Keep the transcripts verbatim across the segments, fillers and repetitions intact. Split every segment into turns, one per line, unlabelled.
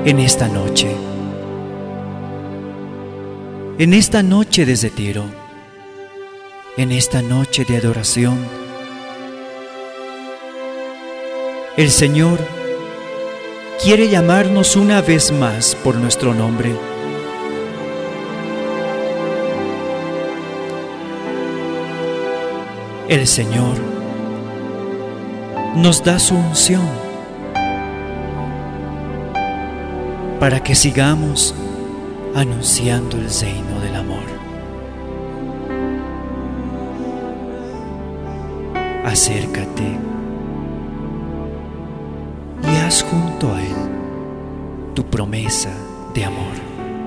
en esta noche, en esta noche de retiro, en esta noche de adoración. El Señor quiere llamarnos una vez más por nuestro nombre. El Señor nos da su unción para que sigamos anunciando el reino del amor. Acércate y haz junto a Él tu promesa de amor.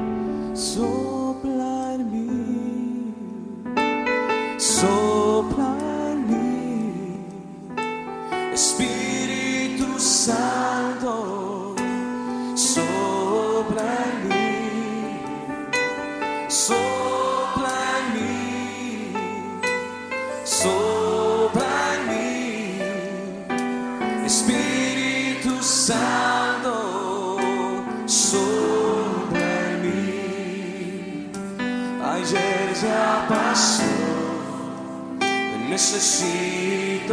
Sopla en mí, sopla en mí, Espíritu Santo, sopla en mí, sopla en mí, sopla en mí, Espíritu Santo, sopla en mí. Ayer ya pasó, necesito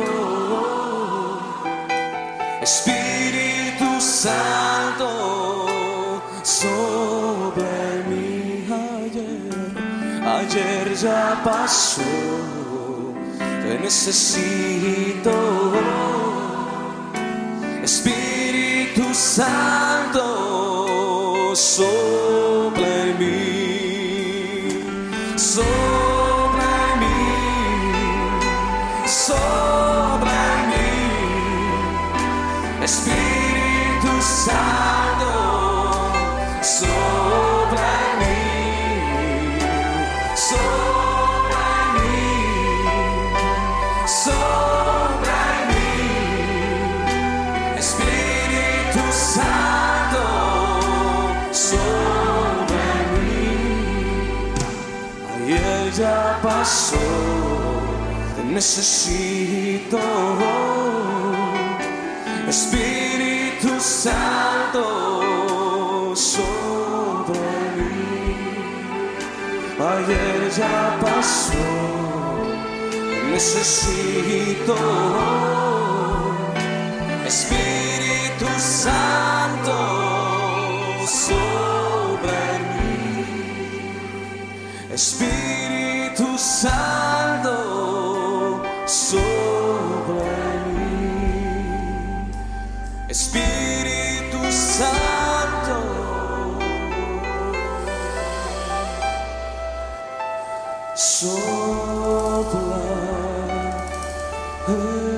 Espíritu Santo, sopla en mí. Ayer, ayer ya pasó, te necesito Espíritu Santo, sopla en mí, sopla en mí, sopla en mí, Espíritu Santo, sopla en mí, sopla en mí, sopla en mí, Espíritu Santo, sopla en mí. Ayer ya pasó, te necesito Espíritu Santo, sopla en mí. Ayer ya pasó, necesito Espíritu Santo, sopla en mí. Espíritu Santo, sopla en mí. Espíritu Santo, sopla en mí.